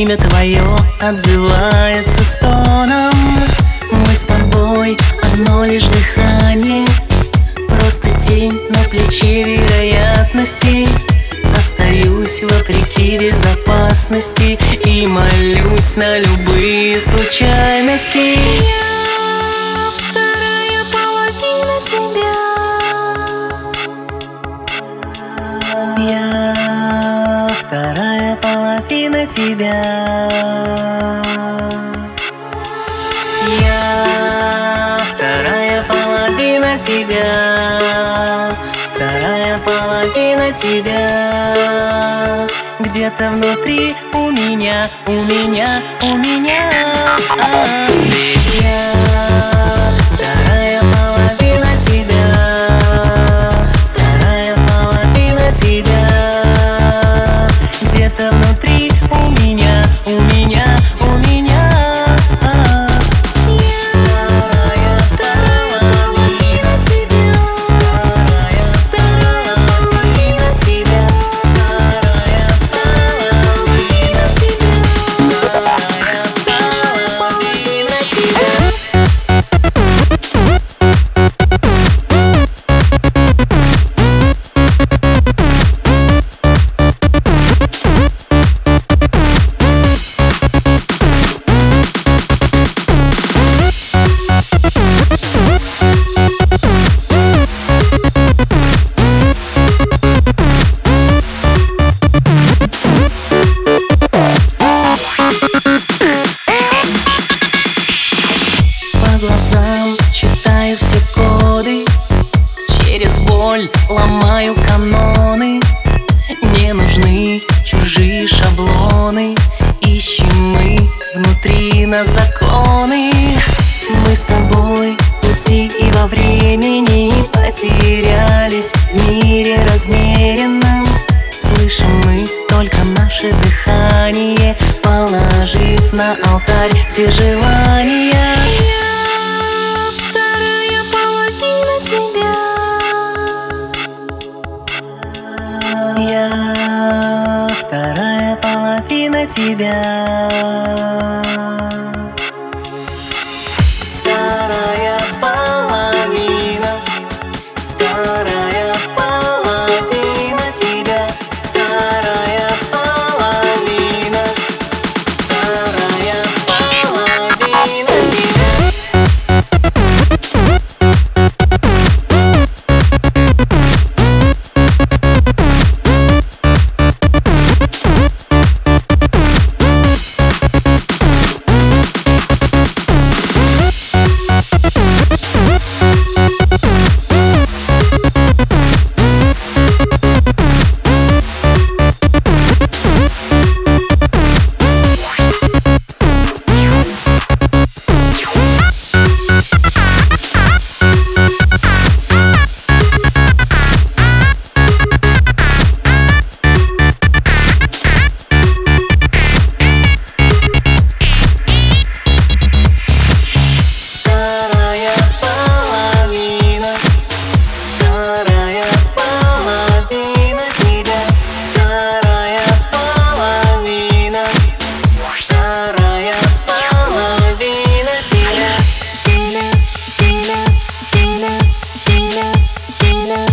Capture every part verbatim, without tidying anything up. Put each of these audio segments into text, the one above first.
имя твое отзывается стоном. Мы с тобой одно лишь дыхание, просто тень на плече вероятностей. Остаюсь вопреки безопасности и молюсь на любые случайности. Я вторая половина тебя. Я вторая половина тебя. Я вторая половина тебя. Вторая половина тебя. Где-то внутри у меня, у меня, у меня. А, ведь я вторая половина тебя. Вторая половина тебя. Где-то внутри у меня, у меня, у меня. А, Я вторая половина тебя. Вторая половина тебя. Вторая половина тебя. Вторая половина тебя. По глазам читаю все коды, через боль ломаю каноны. Не нужны чужие шаблоны, ищем мы внутри нас законы. Мы с тобой в пути и во времени потерялись в мире размеренном. Слышим мы только наше дыхание, положив на алтарь все желания. Я вторая половина тебя. Я вторая половина тебя. Вторая половина. Вторая половина тебя. Вторая половина. Вторая половина тебя.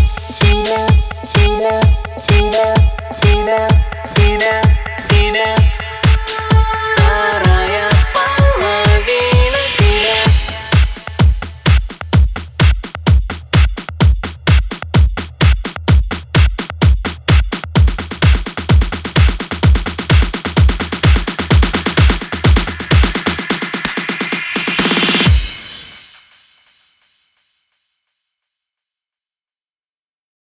тебя, тебя, тебя, тебя.